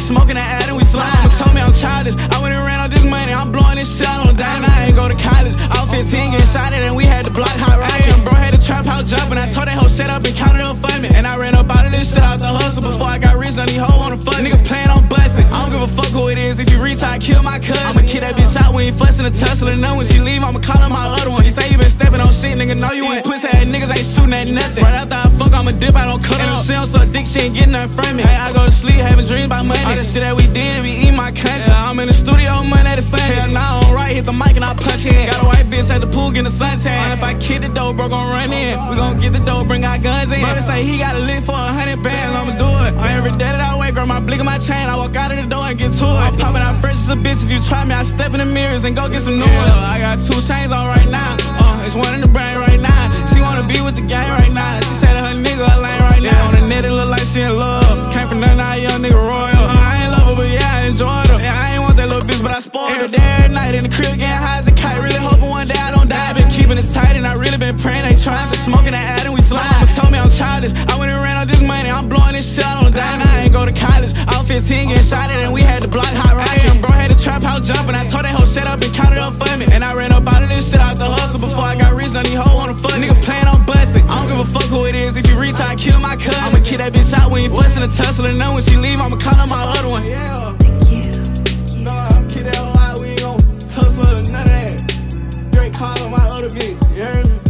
smoking that ad and we slime. Mama told me I'm childish. I went and ran all this money. I'm blowing this shit out on dime. I ain't go to college. I was 15 getting shot at and we had the block hot rockin'. Bro had the trap house jumping. I told that hoe shut up and counted up for me. And I ran up out of this shit out the hustle before I got rich. Now these hoes wanna fuck. Nigga playing on bustin'. I don't give a fuck who it is. If you reach, I kill my cousin. I'ma kill that bitch out. We ain't fussin' a tussle. And then when she leave, I'ma call her my other one. You say you been stepping on shit, nigga. No, you ain't. Pussy ass niggas ain't shooting at nothing. Right after I fuck, I'ma dip. I don't cut up. She don't suck dick, she ain't getting nothing from me. Hey, I go to sleep having dreams about money. All the shit that we did, we eat my conscience. Yeah, I'm in the studio, money at the sun. Hell nah, I'm right, hit the mic and I punch in. Got a white bitch at the pool, getting the suntan. If I kick the dope, bro, gon' run in. We gon' get the dope, bring our guns in. Brother say he got a lick for 100 bands, I'ma do it. Every day that I wake, girl, my blick in my chain. I walk out of the door and get to it. I'm popping out fresh as a bitch. If you try me, I step in the mirrors and go get some new ones. I got 2 chains on right now. It's one in the brain right now. She wanna be with the gang right now. She said that her nigga a lane right now. On the net, it look like she in love. Came from nothing, I young nigga royal. I ain't love her, but yeah, I enjoyed her. Yeah, I ain't want that little bitch, but I spoiled her. Every day, every night, in the crib, getting high as a kite. Really hoping one day I don't die. Been keeping it tight, and I really been praying. They trying for smoking that ad and we slime. Mama told me I'm childish. I went and ran all this money. I'm blowing this shit out on dime. I ain't go to college. I was 15 getting shot at, and we had the block hot rockin'. Bro had the trap house jumping. I told that hoe shut up and counted up for me. And I ran up out of this shit out the hustle before I got rich. Now these hoes wanna fuck. Nigga playing on bustin'. I don't give a fuck who it is. If you reach, I kill my cousin. I'ma kill that bitch out. We ain't fussin' a tussle. And then when she leave, I'ma call her my other one. Yeah. Thank you. No, I'ma kill that hoe out. We ain't gon' tussle or none of that. Straight call her my other bitch. You heard me?